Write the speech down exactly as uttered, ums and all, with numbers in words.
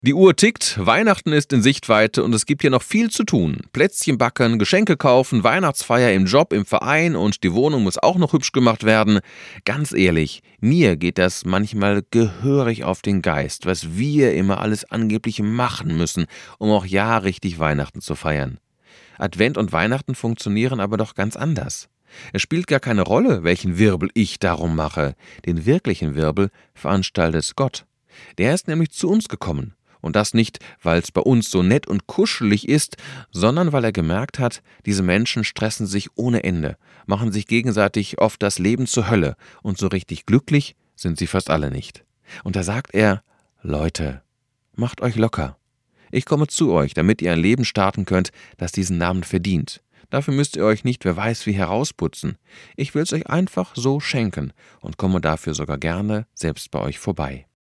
Die Uhr tickt, Weihnachten ist in Sichtweite und es gibt hier noch viel zu tun. Plätzchen backen, Geschenke kaufen, Weihnachtsfeier im Job, im Verein und die Wohnung muss auch noch hübsch gemacht werden. Ganz ehrlich, mir geht das manchmal gehörig auf den Geist, was wir immer alles angeblich machen müssen, um auch ja richtig Weihnachten zu feiern. Advent und Weihnachten funktionieren aber doch ganz anders. Es spielt gar keine Rolle, welchen Wirbel ich darum mache. Den wirklichen Wirbel veranstaltet Gott. Der ist nämlich zu uns gekommen. Und das nicht, weil es bei uns so nett und kuschelig ist, sondern weil er gemerkt hat, diese Menschen stressen sich ohne Ende, machen sich gegenseitig oft das Leben zur Hölle und so richtig glücklich sind sie fast alle nicht. Und da sagt er: Leute, macht euch locker. Ich komme zu euch, damit ihr ein Leben starten könnt, das diesen Namen verdient. Dafür müsst ihr euch nicht wer weiß wie herausputzen. Ich will es euch einfach so schenken und komme dafür sogar gerne selbst bei euch vorbei.